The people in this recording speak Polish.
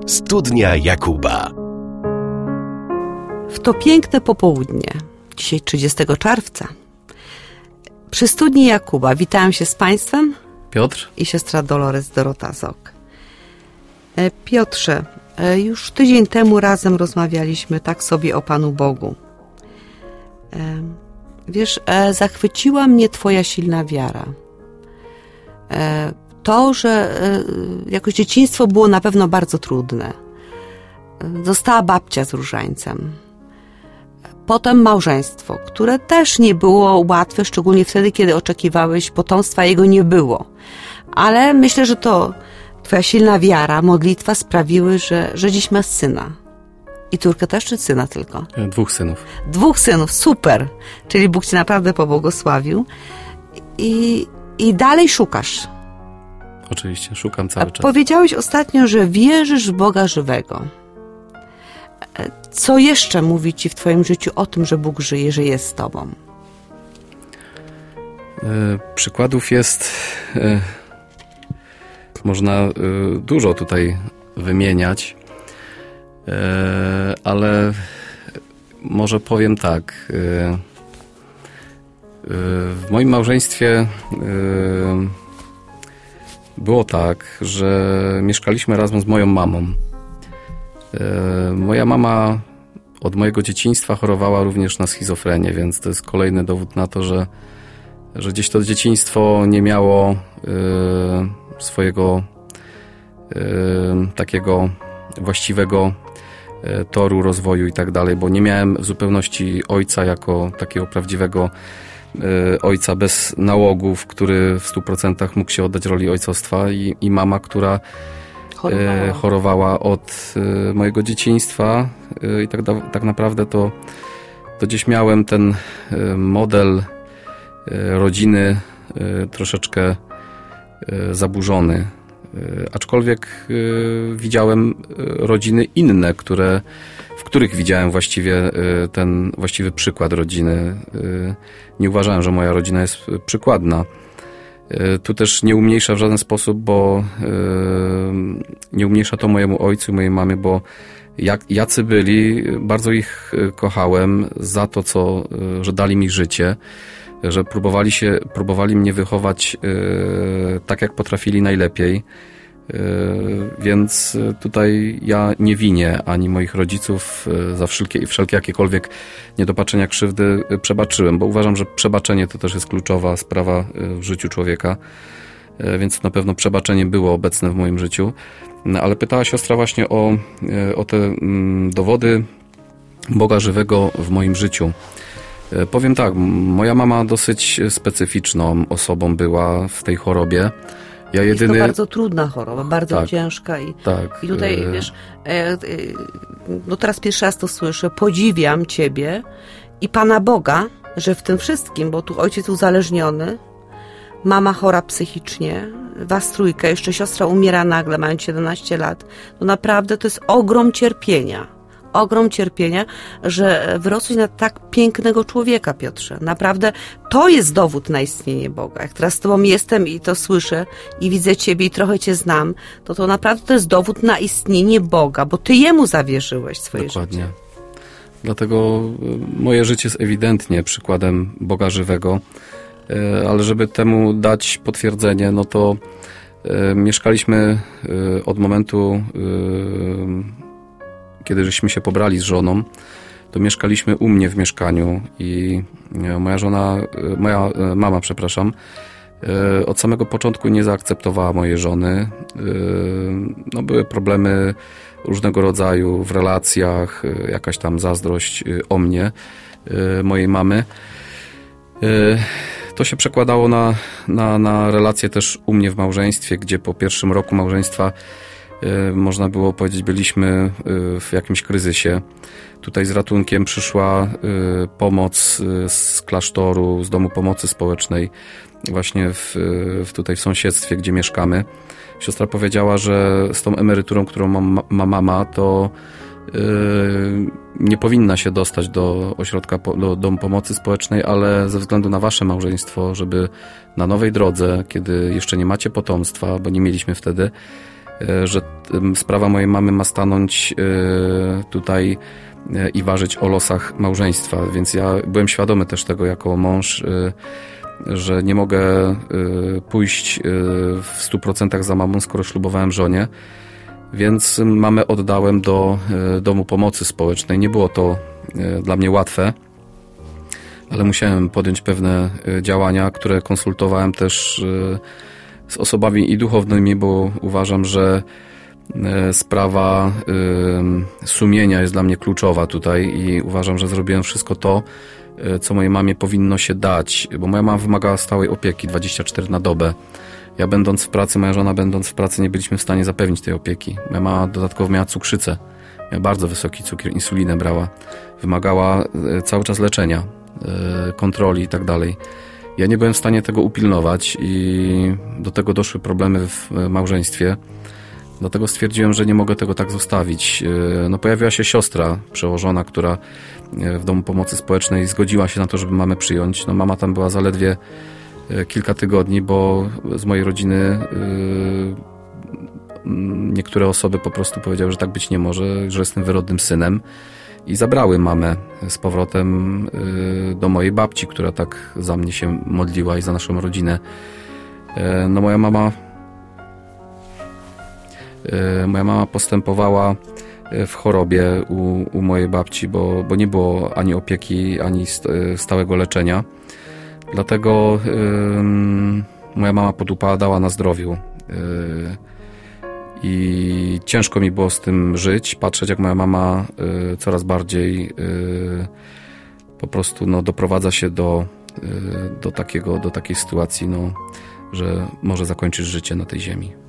Studnia Jakuba. W to piękne popołudnie, dzisiaj 30 czerwca, przy Studni Jakuba witałem się z Państwem, Piotr i siostra Dolores Dorota Zok. Piotrze, już tydzień temu razem rozmawialiśmy tak sobie o Panu Bogu. Wiesz, zachwyciła mnie Twoja silna wiara. To, że jakoś dzieciństwo było na pewno bardzo trudne. Została babcia z różańcem. Potem małżeństwo, które też nie było łatwe, szczególnie wtedy, kiedy oczekiwałeś potomstwa, jego nie było. Ale myślę, że to Twoja silna wiara, modlitwa sprawiły, że dziś masz syna. I córkę też, czy syna tylko? 2 synów. 2 synów, super. Czyli Bóg Cię naprawdę pobłogosławił. I dalej szukasz. Oczywiście, szukam cały czas. Powiedziałeś ostatnio, że wierzysz w Boga żywego. Co jeszcze mówi Ci w Twoim życiu o tym, że Bóg żyje, że jest z Tobą? Przykładów jest... Można dużo tutaj wymieniać, ale może powiem tak. W moim małżeństwie było tak, że mieszkaliśmy razem z moją mamą. Moja mama od mojego dzieciństwa chorowała również na schizofrenię, więc to jest kolejny dowód na to, że gdzieś to dzieciństwo nie miało swojego takiego właściwego toru rozwoju i tak dalej, bo nie miałem w zupełności ojca jako takiego prawdziwego ojca bez nałogów, który w 100% mógł się oddać roli ojcostwa i mama, która chorowała od mojego dzieciństwa i tak naprawdę to gdzieś miałem ten model rodziny troszeczkę zaburzony. Aczkolwiek widziałem rodziny inne, w których widziałem właściwie ten właściwy przykład rodziny. Nie uważałem, że moja rodzina jest przykładna. Tu też nie umniejsza w żaden sposób, bo nie umniejsza to mojemu ojcu i mojej mamie, bo jacy byli, bardzo ich kochałem za to, że dali mi życie, że próbowali mnie wychować tak, jak potrafili najlepiej. Więc tutaj ja nie winię ani moich rodziców za wszelkie jakiekolwiek niedopatrzenia, krzywdy przebaczyłem, bo uważam, że przebaczenie to też jest kluczowa sprawa w życiu człowieka, więc na pewno przebaczenie było obecne w moim życiu. Ale pytała siostra właśnie o te dowody Boga żywego w moim życiu. Powiem tak, moja mama dosyć specyficzną osobą była w tej chorobie. Jest to bardzo trudna choroba, bardzo ciężka i tutaj, wiesz, no teraz pierwszy raz to słyszę, podziwiam Ciebie i Pana Boga, że w tym wszystkim, bo tu ojciec uzależniony, mama chora psychicznie, was trójkę, jeszcze siostra umiera nagle, mając 17 lat, no naprawdę to jest ogrom cierpienia, że wyrosłeś na tak pięknego człowieka, Piotrze. Naprawdę to jest dowód na istnienie Boga. Jak teraz z Tobą jestem i to słyszę i widzę Ciebie i trochę Cię znam, to naprawdę to jest dowód na istnienie Boga, bo Ty Jemu zawierzyłeś swoje Dokładnie. życie. Dlatego moje życie jest ewidentnie przykładem Boga żywego, ale żeby temu dać potwierdzenie, no to mieszkaliśmy od momentu, kiedy żeśmy się pobrali z żoną, to mieszkaliśmy u mnie w mieszkaniu i moja mama, od samego początku nie zaakceptowała mojej żony. No, były problemy różnego rodzaju w relacjach, jakaś tam zazdrość o mnie, mojej mamy. To się przekładało na relacje też u mnie w małżeństwie, gdzie po pierwszym roku małżeństwa można było powiedzieć, byliśmy w jakimś kryzysie. Tutaj z ratunkiem przyszła pomoc z klasztoru, z Domu Pomocy Społecznej, właśnie tutaj w sąsiedztwie, gdzie mieszkamy. Siostra powiedziała, że z tą emeryturą, którą ma mama, to nie powinna się dostać do ośrodka, do Domu Pomocy Społecznej, ale ze względu na wasze małżeństwo, żeby na nowej drodze, kiedy jeszcze nie macie potomstwa, bo nie mieliśmy wtedy, że sprawa mojej mamy ma stanąć tutaj i ważyć o losach małżeństwa, więc ja byłem świadomy też tego jako mąż, że nie mogę pójść w 100% za mamą, skoro ślubowałem żonie, więc mamę oddałem do domu pomocy społecznej. Nie było to dla mnie łatwe, ale musiałem podjąć pewne działania, które konsultowałem też z osobami i duchownymi, bo uważam, że sprawa sumienia jest dla mnie kluczowa tutaj i uważam, że zrobiłem wszystko to, co mojej mamie powinno się dać, bo moja mama wymagała stałej opieki 24 na dobę. Ja będąc w pracy, moja żona będąc w pracy, nie byliśmy w stanie zapewnić tej opieki. Moja mama dodatkowo miała cukrzycę, miała bardzo wysoki cukier, insulinę brała, wymagała cały czas leczenia, kontroli i tak dalej. Ja nie byłem w stanie tego upilnować i do tego doszły problemy w małżeństwie. Dlatego stwierdziłem, że nie mogę tego tak zostawić. No, pojawiła się siostra przełożona, która w domu pomocy społecznej zgodziła się na to, żeby mamę przyjąć. No, mama tam była zaledwie kilka tygodni, bo z mojej rodziny niektóre osoby po prostu powiedziały, że tak być nie może, że jestem wyrodnym synem i zabrały mamę z powrotem do mojej babci, która tak za mnie się modliła i za naszą rodzinę. No, moja mama postępowała w chorobie u mojej babci, bo nie było ani opieki, ani stałego leczenia. Dlatego moja mama podupadała na zdrowiu i ciężko mi było z tym żyć, patrzeć jak moja mama coraz bardziej po prostu doprowadza się do takiej sytuacji, że może zakończyć życie na tej ziemi.